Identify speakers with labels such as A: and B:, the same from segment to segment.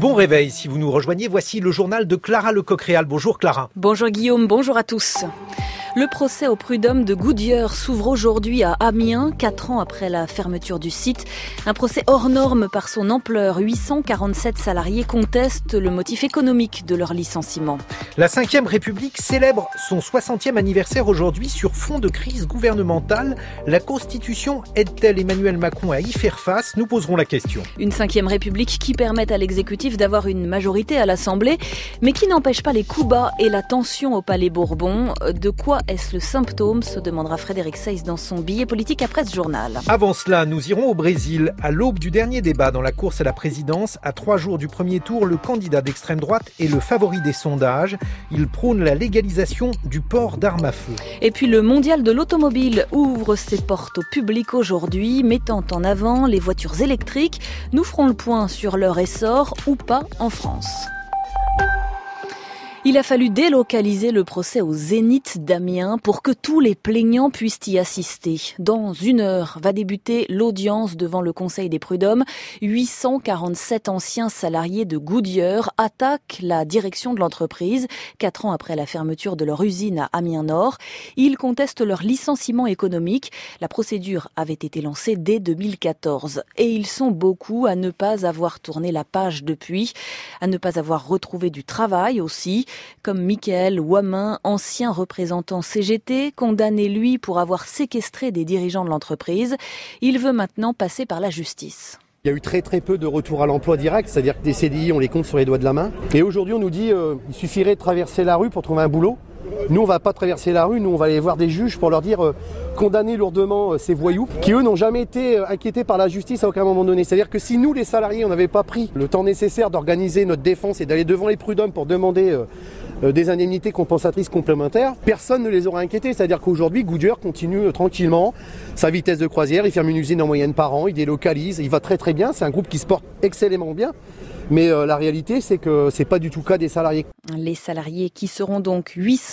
A: Bon réveil si vous nous rejoignez. Voici le journal de Clara Lecoq-Réal. Bonjour Clara.
B: Bonjour Guillaume, bonjour à tous. Le procès au prud'homme de Goodyear s'ouvre aujourd'hui à Amiens, 4 ans après la fermeture du site. Un procès hors norme par son ampleur. 847 salariés contestent le motif économique de leur licenciement.
A: La 5e République célèbre son 60e anniversaire aujourd'hui sur fond de crise gouvernementale. La Constitution aide-t-elle Emmanuel Macron à y faire face ? Nous poserons la question.
B: Une 5e République qui permet à l'exécutif d'avoir une majorité à l'Assemblée, mais qui n'empêche pas les coups bas et la tension au Palais Bourbon. De quoi est-ce le symptôme ? Se demandera Frédéric Seyss dans son billet politique après ce journal.
A: Avant cela, nous irons au Brésil. À l'aube du dernier débat dans la course à la présidence, à 3 jours du premier tour, le candidat d'extrême droite est le favori des sondages. Il prône la légalisation du port d'armes à feu.
B: Et puis le mondial de l'automobile ouvre ses portes au public aujourd'hui, mettant en avant les voitures électriques. Nous ferons le point sur leur essor ou pas en France. Il a fallu délocaliser le procès au Zénith d'Amiens pour que tous les plaignants puissent y assister. Dans 1 heure va débuter l'audience devant le Conseil des prud'hommes. 847 anciens salariés de Goodyear attaquent la direction de l'entreprise 4 ans après la fermeture de leur usine à Amiens-Nord. Ils contestent leur licenciement économique. La procédure avait été lancée dès 2014 et ils sont beaucoup à ne pas avoir tourné la page depuis, à ne pas avoir retrouvé du travail aussi, comme Michael Wamin, ancien représentant CGT, condamné lui pour avoir séquestré des dirigeants de l'entreprise. Il veut maintenant passer par la justice.
C: Il y a eu très peu de retours à l'emploi direct, c'est-à-dire que des CDI, on les compte sur les doigts de la main. Et aujourd'hui, on nous dit il suffirait de traverser la rue pour trouver un boulot. Nous, on ne va pas traverser la rue, nous, on va aller voir des juges pour leur dire condamner lourdement ces voyous qui, eux, n'ont jamais été inquiétés par la justice à aucun moment donné. C'est-à-dire que si nous, les salariés, on n'avait pas pris le temps nécessaire d'organiser notre défense et d'aller devant les prud'hommes pour demander des indemnités compensatrices complémentaires, personne ne les aura inquiétés. C'est-à-dire qu'aujourd'hui, Goodyear continue tranquillement sa vitesse de croisière. Il ferme une usine en moyenne par an, il délocalise, il va très bien. C'est un groupe qui se porte excellemment bien. Mais la réalité, c'est que c'est pas du tout le cas des salariés.
B: Les salariés qui seront donc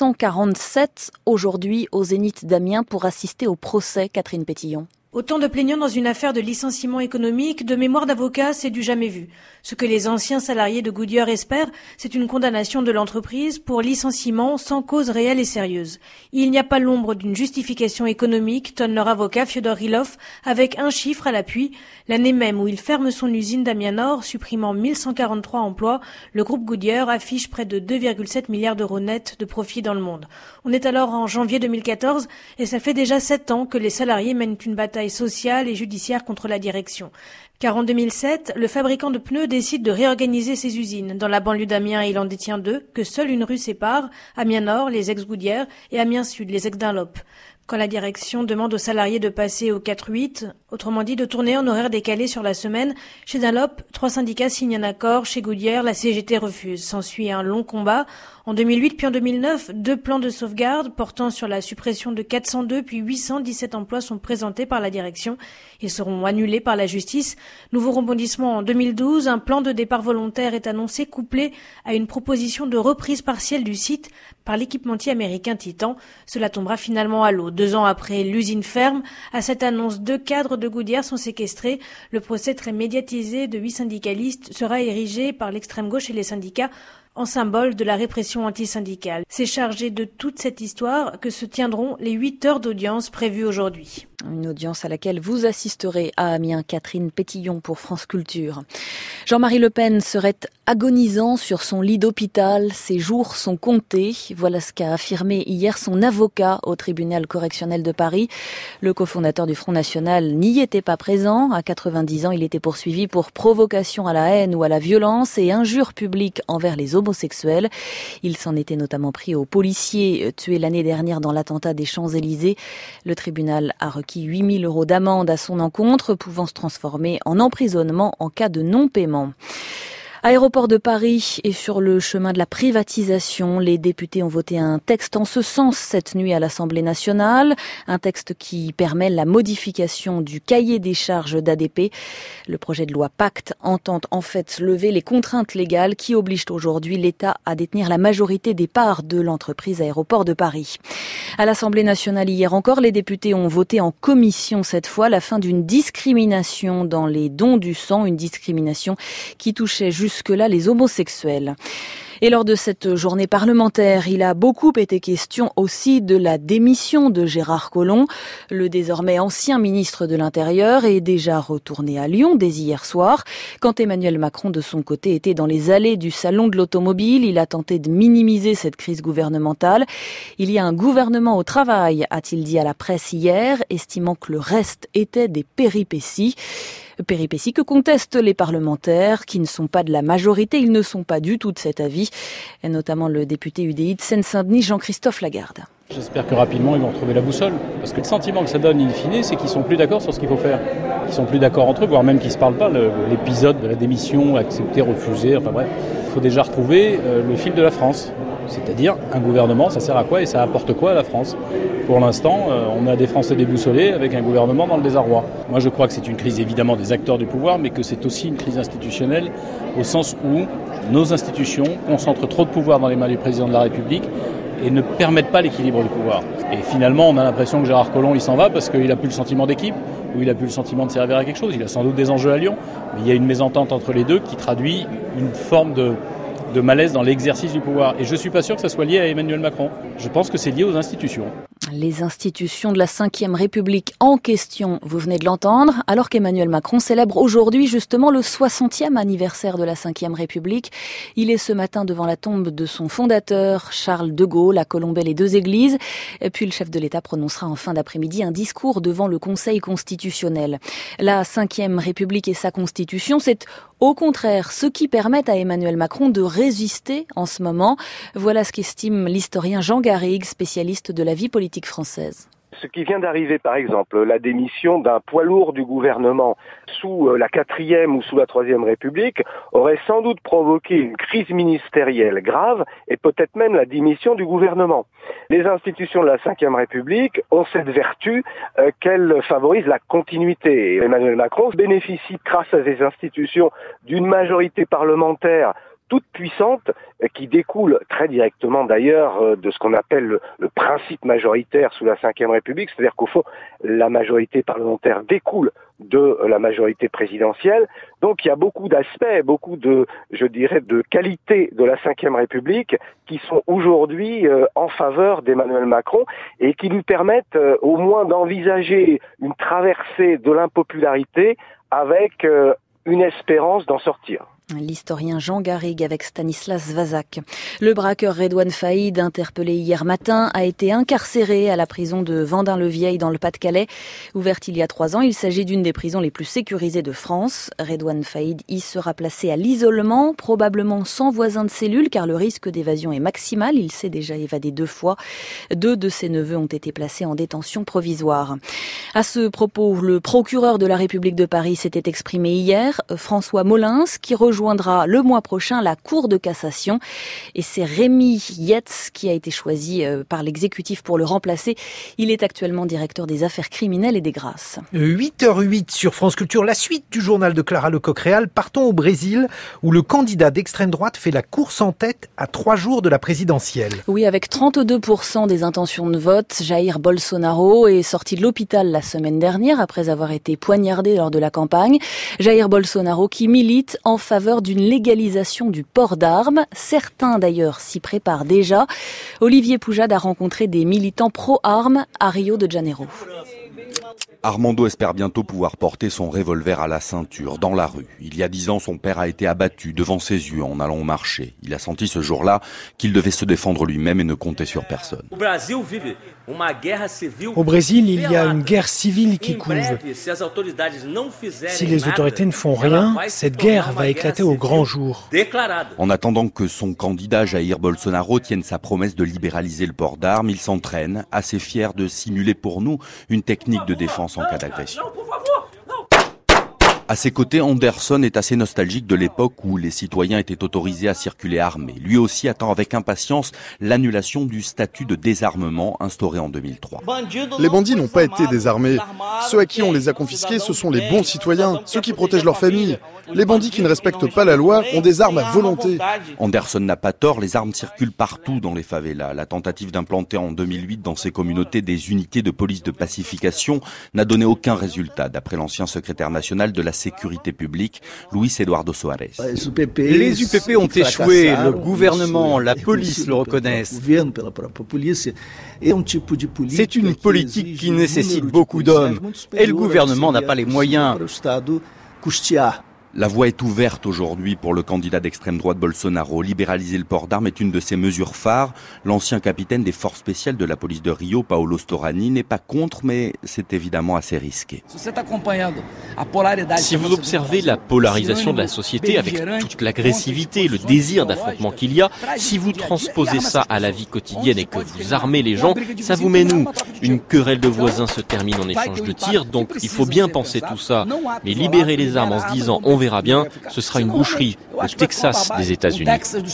B: 847 aujourd'hui au Zénith d'Amiens pour assister au procès, Catherine Pétillon.
D: Autant de plaignants dans une affaire de licenciement économique, de mémoire d'avocat, c'est du jamais vu. Ce que les anciens salariés de Goodyear espèrent, c'est une condamnation de l'entreprise pour licenciement sans cause réelle et sérieuse. Il n'y a pas l'ombre d'une justification économique, tonne leur avocat Fyodor Rilov, avec un chiffre à l'appui. L'année même où il ferme son usine d'Amiens-Nord, supprimant 1143 emplois, le groupe Goodyear affiche près de 2,7 milliards d'euros nets de profit dans le monde. On est alors en janvier 2014 et ça fait déjà 7 ans que les salariés mènent une bataille sociale et judiciaire contre la direction. Car en 2007, le fabricant de pneus décide de réorganiser ses usines. Dans la banlieue d'Amiens, il en détient 2, que seule une rue sépare, Amiens-Nord, les ex-Goodyear, et Amiens-Sud, les ex-Dunlop. Quand la direction demande aux salariés de passer au 4-8, autrement dit de tourner en horaire décalé sur la semaine, chez Dunlop, 3 syndicats signent un accord, chez Goodyear, la CGT refuse. S'ensuit un long combat. En 2008 puis en 2009, 2 plans de sauvegarde portant sur la suppression de 402 puis 817 emplois sont présentés par la direction. Ils seront annulés par la justice. Nouveau rebondissement en 2012, un plan de départ volontaire est annoncé couplé à une proposition de reprise partielle du site par l'équipementier américain Titan. Cela tombera finalement à l'eau. 2 ans après l'usine ferme, à cette annonce, 2 cadres de Goodyear sont séquestrés. Le procès très médiatisé de 8 syndicalistes sera érigé par l'extrême gauche et les syndicats en symbole de la répression antisyndicale. C'est chargé de toute cette histoire que se tiendront les 8 heures d'audience prévues aujourd'hui.
B: Une audience à laquelle vous assisterez à Amiens, Catherine Pétillon pour France Culture. Jean-Marie Le Pen serait agonisant sur son lit d'hôpital. Ses jours sont comptés. Voilà ce qu'a affirmé hier son avocat au tribunal correctionnel de Paris. Le cofondateur du Front National n'y était pas présent. À 90 ans, il était poursuivi pour provocation à la haine ou à la violence et injure publique envers les homosexuels. Il s'en était notamment pris aux policiers tués l'année dernière dans l'attentat des Champs-Élysées. Le tribunal a requis 8 000 € d'amende à son encontre, pouvant se transformer en emprisonnement en cas de non-paiement. Aéroport de Paris est sur le chemin de la privatisation. Les députés ont voté un texte en ce sens cette nuit à l'Assemblée nationale. Un texte qui permet la modification du cahier des charges d'ADP. Le projet de loi Pacte entend en fait lever les contraintes légales qui obligent aujourd'hui l'État à détenir la majorité des parts de l'entreprise Aéroport de Paris. À l'Assemblée nationale hier encore, les députés ont voté en commission cette fois la fin d'une discrimination dans les dons du sang. Une discrimination qui touchait jusque-là les homosexuels. Et lors de cette journée parlementaire, il a beaucoup été question aussi de la démission de Gérard Collomb. Le désormais ancien ministre de l'Intérieur est déjà retourné à Lyon dès hier soir. Quand Emmanuel Macron, de son côté, était dans les allées du salon de l'automobile, il a tenté de minimiser cette crise gouvernementale. Il y a un gouvernement au travail, a-t-il dit à la presse hier, estimant que le reste était des péripéties. Péripéties que contestent les parlementaires qui ne sont pas de la majorité, ils ne sont pas du tout de cet avis, et notamment le député UDI de Seine-Saint-Denis, Jean-Christophe Lagarde.
E: J'espère que rapidement ils vont retrouver la boussole, parce que le sentiment que ça donne in fine, c'est qu'ils sont plus d'accord sur ce qu'il faut faire. Ils sont plus d'accord entre eux, voire même qu'ils se parlent pas. L'épisode de la démission, accepter, refuser, enfin bref, il faut déjà retrouver le fil de la France. C'est-à-dire, un gouvernement, ça sert à quoi et ça apporte quoi à la France ? Pour l'instant, on a des Français déboussolés avec un gouvernement dans le désarroi. Moi, je crois que c'est une crise évidemment des acteurs du pouvoir, mais que c'est aussi une crise institutionnelle, au sens où nos institutions concentrent trop de pouvoir dans les mains du président de la République et ne permettent pas l'équilibre du pouvoir. Et finalement, on a l'impression que Gérard Collomb, il s'en va parce qu'il n'a plus le sentiment d'équipe, ou il n'a plus le sentiment de servir à quelque chose. Il a sans doute des enjeux à Lyon, mais il y a une mésentente entre les deux qui traduit une forme de malaise dans l'exercice du pouvoir. Et je ne suis pas sûr que ça soit lié à Emmanuel Macron. Je pense que c'est lié aux institutions.
B: Les institutions de la Ve République en question, vous venez de l'entendre, alors qu'Emmanuel Macron célèbre aujourd'hui justement le 60e anniversaire de la Ve République. Il est ce matin devant la tombe de son fondateur, Charles de Gaulle, à Colombey-les-Deux-Églises. Et puis le chef de l'État prononcera en fin d'après-midi un discours devant le Conseil constitutionnel. La Ve République et sa constitution, c'est au contraire ce qui permet à Emmanuel Macron de résister en ce moment. Voilà ce qu'estime l'historien Jean Garrigue, spécialiste de la vie politique française.
F: Ce qui vient d'arriver, par exemple, la démission d'un poids lourd du gouvernement sous la 4e ou sous la 3e République, aurait sans doute provoqué une crise ministérielle grave et peut-être même la démission du gouvernement. Les institutions de la 5e République ont cette vertu qu'elles favorisent la continuité. Emmanuel Macron bénéficie, grâce à ces institutions, d'une majorité parlementaire toute puissante, qui découle très directement d'ailleurs de ce qu'on appelle le principe majoritaire sous la Ve République, c'est-à-dire qu'au fond, la majorité parlementaire découle de la majorité présidentielle. Donc il y a beaucoup d'aspects, beaucoup de qualités de la Ve République qui sont aujourd'hui en faveur d'Emmanuel Macron et qui lui permettent au moins d'envisager une traversée de l'impopularité avec une espérance d'en sortir.
B: L'historien Jean Garrigue avec Stanislas Vazak. Le braqueur Redouane Faïd, interpellé hier matin, a été incarcéré à la prison de Vendin-le-Vieil dans le Pas-de-Calais. Ouverte il y a 3 ans, il s'agit d'une des prisons les plus sécurisées de France. Redouane Faïd y sera placé à l'isolement, probablement sans voisin de cellule, car le risque d'évasion est maximal. Il s'est déjà évadé 2 fois. 2 de ses neveux ont été placés en détention provisoire. À ce propos, le procureur de la République de Paris s'était exprimé hier, François Molins, qui rejoindra le mois prochain la Cour de cassation. Et c'est Rémi Yates qui a été choisi par l'exécutif pour le remplacer. Il est actuellement directeur des affaires criminelles et des grâces.
A: 8h08 sur France Culture, la suite du journal de Clara Lecoq-Réal. Partons au Brésil, où le candidat d'extrême droite fait la course en tête à 3 jours de la présidentielle.
B: Oui, avec 32% des intentions de vote, Jair Bolsonaro est sorti de l'hôpital la semaine dernière après avoir été poignardé lors de la campagne. Jair Bolsonaro qui milite en faveur d'une légalisation du port d'armes. Certains d'ailleurs s'y préparent déjà. Olivier Poujade a rencontré des militants pro-armes à Rio de Janeiro.
G: Armando espère bientôt pouvoir porter son revolver à la ceinture, dans la rue. Il y a 10 ans, son père a été abattu devant ses yeux en allant au marché. Il a senti ce jour-là qu'il devait se défendre lui-même et ne compter sur personne.
H: Au Brésil, il y a une guerre civile qui couve. Si les autorités ne font rien, cette guerre va éclater au grand jour.
G: En attendant que son candidat Jair Bolsonaro tienne sa promesse de libéraliser le port d'armes, il s'entraîne, assez fier de simuler pour nous une technique de défense en cas d'agression. À ses côtés, Anderson est assez nostalgique de l'époque où les citoyens étaient autorisés à circuler armés. Lui aussi attend avec impatience l'annulation du statut de désarmement instauré en 2003.
I: Les bandits n'ont pas été désarmés. Ceux à qui on les a confisqués, ce sont les bons citoyens, ceux qui protègent leur famille. Les bandits qui ne respectent pas la loi ont des armes à volonté.
G: Anderson n'a pas tort, les armes circulent partout dans les favelas. La tentative d'implanter en 2008 dans ces communautés des unités de police de pacification n'a donné aucun résultat, d'après l'ancien secrétaire national de la sécurité publique, Luis Eduardo Soares.
J: Les UPP ont échoué, le gouvernement, la police le reconnaissent. C'est une politique qui nécessite beaucoup d'hommes et le gouvernement n'a pas les moyens.
G: La voie est ouverte aujourd'hui pour le candidat d'extrême droite Bolsonaro. Libéraliser le port d'armes est une de ses mesures phares. L'ancien capitaine des forces spéciales de la police de Rio, Paulo Storani, n'est pas contre, mais c'est évidemment assez risqué.
K: Si vous observez la polarisation de la société avec toute l'agressivité, le désir d'affrontement qu'il y a, si vous transposez ça à la vie quotidienne et que vous armez les gens, ça vous mène où ? Une querelle de voisins se termine en échange de tirs, donc il faut bien penser tout ça. Mais libérer les armes en se disant on verra bien, ce sera une boucherie, le Texas des États-Unis.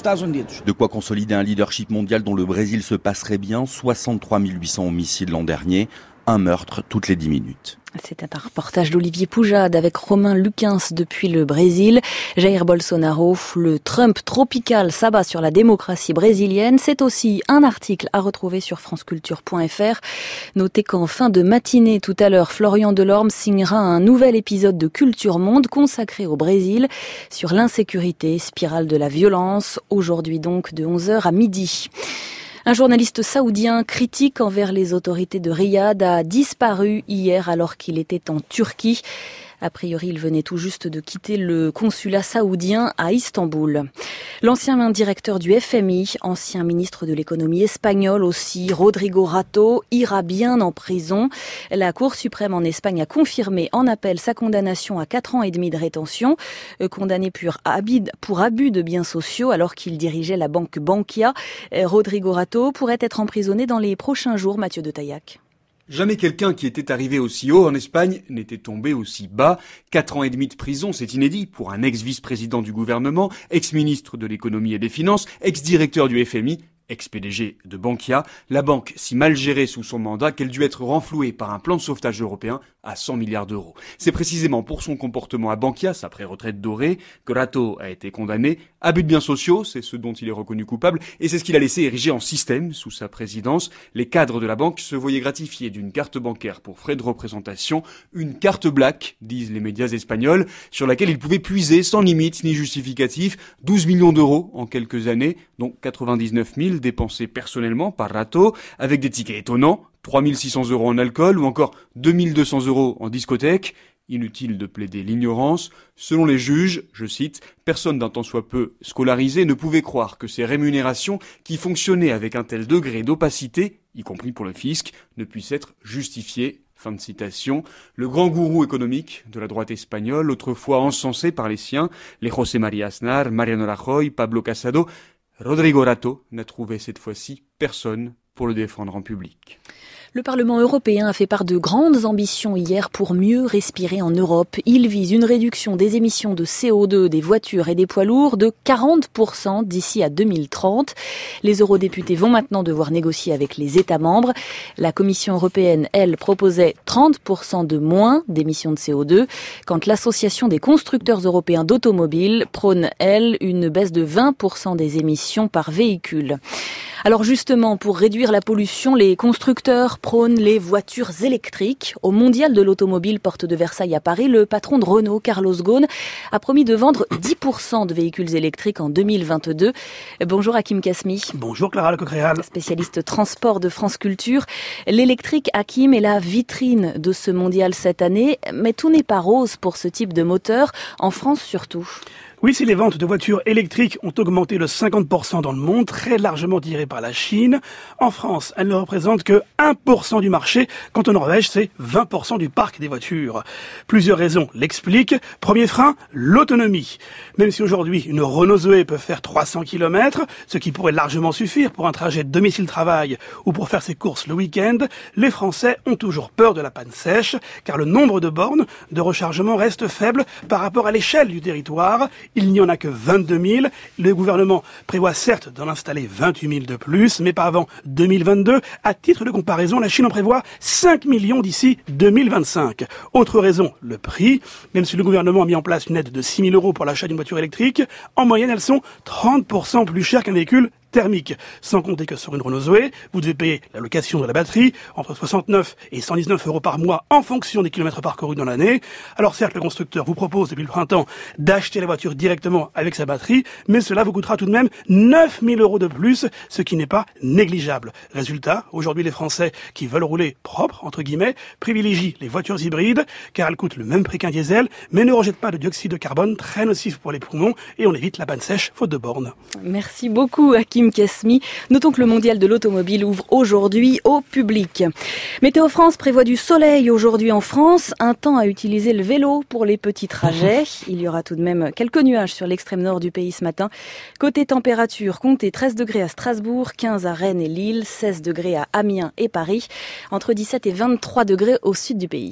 G: De quoi consolider un leadership mondial dont le Brésil se passerait bien, 63 800 homicides l'an dernier, un meurtre toutes les 10 minutes.
B: C'était un reportage d'Olivier Poujade avec Romain Luquins depuis le Brésil. Jair Bolsonaro, le Trump tropical s'abat sur la démocratie brésilienne. C'est aussi un article à retrouver sur franceculture.fr. Notez qu'en fin de matinée tout à l'heure, Florian Delorme signera un nouvel épisode de Culture Monde consacré au Brésil sur l'insécurité, spirale de la violence. Aujourd'hui donc de 11h à midi. Un journaliste saoudien critique envers les autorités de Riyad a disparu hier alors qu'il était en Turquie. A priori, il venait tout juste de quitter le consulat saoudien à Istanbul. L'ancien directeur du FMI, ancien ministre de l'économie espagnol aussi, Rodrigo Rato, ira bien en prison. La Cour suprême en Espagne a confirmé en appel sa condamnation à 4 ans et demi de rétention, condamné pour abus de biens sociaux alors qu'il dirigeait la banque Bankia. Rodrigo Rato pourrait être emprisonné dans les prochains jours, Mathieu de Taillac.
L: Jamais quelqu'un qui était arrivé aussi haut en Espagne n'était tombé aussi bas. 4 ans et demi de prison, c'est inédit pour un ex-vice-président du gouvernement, ex-ministre de l'économie et des finances, ex-directeur du FMI, ex-PDG de Bankia, la banque si mal gérée sous son mandat qu'elle dut être renflouée par un plan de sauvetage européen à 100 milliards d'euros. C'est précisément pour son comportement à Bankia, sa pré-retraite dorée, que Rato a été condamné. Abus de biens sociaux, c'est ce dont il est reconnu coupable, et c'est ce qu'il a laissé ériger en système sous sa présidence. Les cadres de la banque se voyaient gratifiés d'une carte bancaire pour frais de représentation, une carte black, disent les médias espagnols, sur laquelle ils pouvaient puiser sans limite ni justificatif 12 millions d'euros en quelques années, dont 99 000 dépensés personnellement par Rato, avec des tickets étonnants, 3 600 euros en alcool ou encore 2 200 euros en discothèque. Inutile de plaider l'ignorance. Selon les juges, je cite, personne d'un tant soit peu scolarisé ne pouvait croire que ces rémunérations qui fonctionnaient avec un tel degré d'opacité, y compris pour le fisc, ne puissent être justifiées. Fin de citation. Le grand gourou économique de la droite espagnole, autrefois encensé par les siens, les José María Aznar, Mariano Rajoy, Pablo Casado, Rodrigo Rato n'a trouvé cette fois-ci personne pour le défendre en public.
B: Le Parlement européen a fait part de grandes ambitions hier pour mieux respirer en Europe. Il vise une réduction des émissions de CO2 des voitures et des poids lourds de 40% d'ici à 2030. Les eurodéputés vont maintenant devoir négocier avec les États membres. La Commission européenne, elle, proposait 30% de moins d'émissions de CO2, quand l'Association des constructeurs européens d'automobiles prône, elle, une baisse de 20% des émissions par véhicule. Alors justement, pour réduire la pollution, les constructeurs prônent les voitures électriques. Au Mondial de l'automobile porte de Versailles à Paris, le patron de Renault, Carlos Ghosn, a promis de vendre 10% de véhicules électriques en 2022. Bonjour Hakim Kasmi.
M: Bonjour Clara Lecoq-Réal.
B: Spécialiste transport de France Culture. L'électrique, Hakim, est la vitrine de ce mondial cette année, mais tout n'est pas rose pour ce type de moteur, en France surtout.
M: Oui, si les ventes de voitures électriques ont augmenté de 50% dans le monde, très largement tirées par la Chine, en France, elles ne représentent que 1% du marché, quand en Norvège, c'est 20% du parc des voitures. Plusieurs raisons l'expliquent. Premier frein, l'autonomie. Même si aujourd'hui, une Renault Zoé peut faire 300 km, ce qui pourrait largement suffire pour un trajet domicile-travail ou pour faire ses courses le week-end, les Français ont toujours peur de la panne sèche, car le nombre de bornes de rechargement reste faible par rapport à l'échelle du territoire. Il n'y en a que 22 000. Le gouvernement prévoit certes d'en installer 28 000 de plus, mais pas avant 2022. À titre de comparaison, la Chine en prévoit 5 millions d'ici 2025. Autre raison, le prix. Même si le gouvernement a mis en place une aide de 6 000 euros pour l'achat d'une voiture électrique, en moyenne, elles sont 30% plus chères qu'un véhicule thermique. Sans compter que sur une Renault Zoé, vous devez payer la location de la batterie entre 69 et 119 euros par mois en fonction des kilomètres parcourus dans l'année. Alors certes, le constructeur vous propose depuis le printemps d'acheter la voiture directement avec sa batterie, mais cela vous coûtera tout de même 9 000 euros de plus, ce qui n'est pas négligeable. Résultat, aujourd'hui les Français qui veulent rouler propre, entre guillemets, privilégient les voitures hybrides, car elles coûtent le même prix qu'un diesel, mais ne rejettent pas de dioxyde de carbone très nocif pour les poumons, et on évite la panne sèche faute de bornes.
B: Merci beaucoup Hakim Kesmi. Notons que le mondial de l'automobile ouvre aujourd'hui au public. Météo France prévoit du soleil aujourd'hui en France, un temps à utiliser le vélo pour les petits trajets. Il y aura tout de même quelques nuages sur l'extrême nord du pays ce matin. Côté température, comptez 13 degrés à Strasbourg, 15 à Rennes et Lille, 16 degrés à Amiens et Paris, entre 17 et 23 degrés au sud du pays.